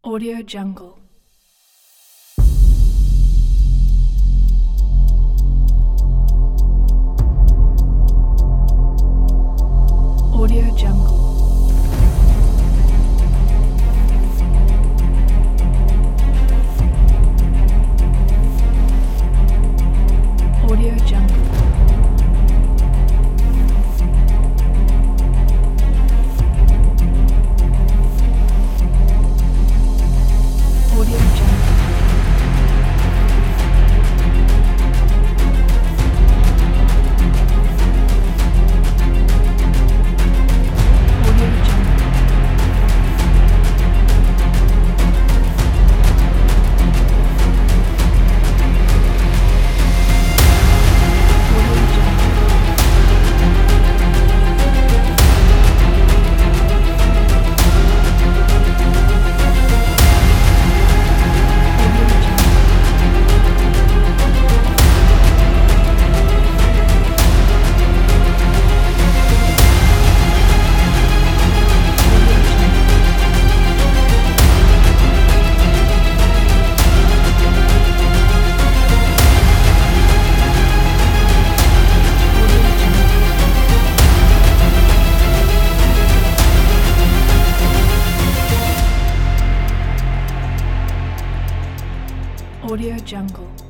Audio Jungle. Audio Jungle. Audio Jungle. Audio Jungle. Audio Jungle. Audio Jungle. Audio Jungle. Audio Jungle. Audio Jungle. Audio Jungle.